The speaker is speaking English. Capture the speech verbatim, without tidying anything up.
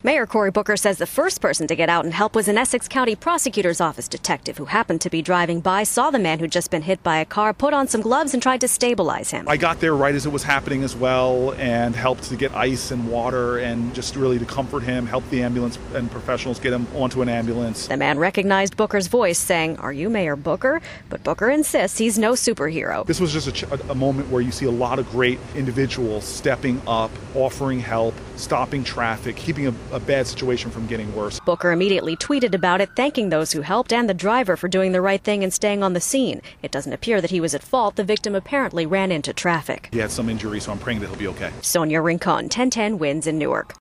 Mayor Cory Booker says the first person to get out and help was an Essex County Prosecutor's Office detective who happened to be driving by, saw the man who'd just been hit by a car, put on some gloves and tried to stabilize him. I got there right as it was happening as well and helped to get ice and water and just really to comfort him, help the ambulance and professionals get him onto an ambulance. The man recognized Booker's voice, saying, "Are you Mayor Booker?" But Booker insists he's no superhero. This was just a, ch- a moment where you see a lot of great individuals stepping up, offering help, stopping traffic, keeping a, a bad situation from getting worse. Booker immediately tweeted about it, thanking those who helped and the driver for doing the right thing and staying on the scene. It doesn't appear that he was at fault. The victim apparently ran into traffic. He had some injury, so I'm praying that he'll be okay. Sonia Rincon, ten ten Wins in Newark.